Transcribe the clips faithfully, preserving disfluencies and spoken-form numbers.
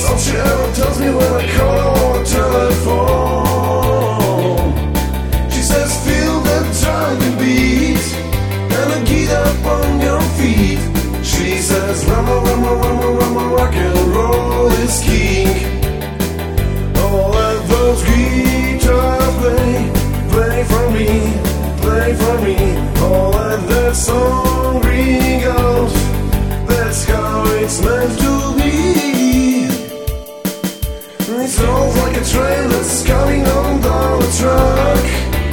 That's all she ever tells me when I call her on the telephone. She says, feel that driving beat and a get up on your feet. She says, rumble, rumble, rumble, rumble, rock and roll is king. Oh, let those guitars play, play for me, play for me. Oh, let that song ring out. That's how it's meant to be. It sounds like a train that's coming on down the track.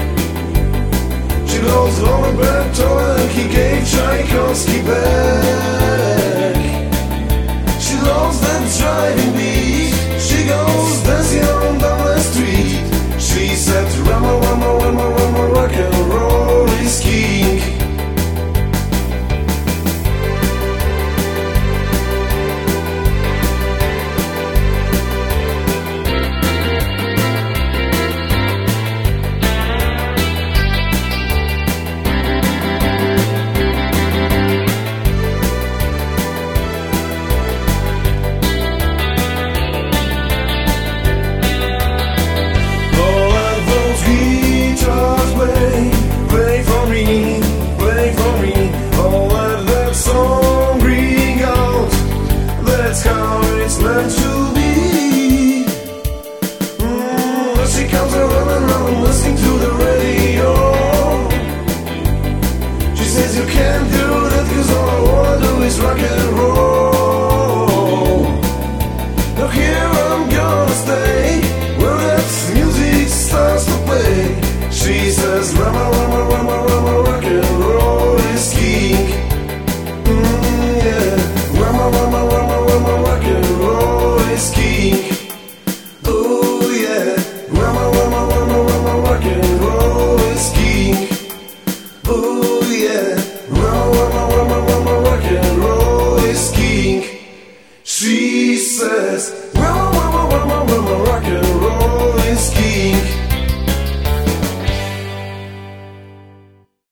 She knows all about Tolkien, he gave Tchaikovsky back. She loves that driving beat. She goes dancing on down the street. She said, rumble, rumble, rumble, rumble, rock and roll is king. Meant to be. Mm, she comes around and around listening to the radio. She says you can't do that cause all I wanna do is rock and roll. Now here I'm gonna stay where that music starts to play. She says rama rama rama rama rock and roll is king. Mm, yeah, rama rama rama rama rock and roll is king. Oh yeah, rama rama rama rama rock and roll is king. Oh yeah, rama rama rama rama rock and roll is king. She says rama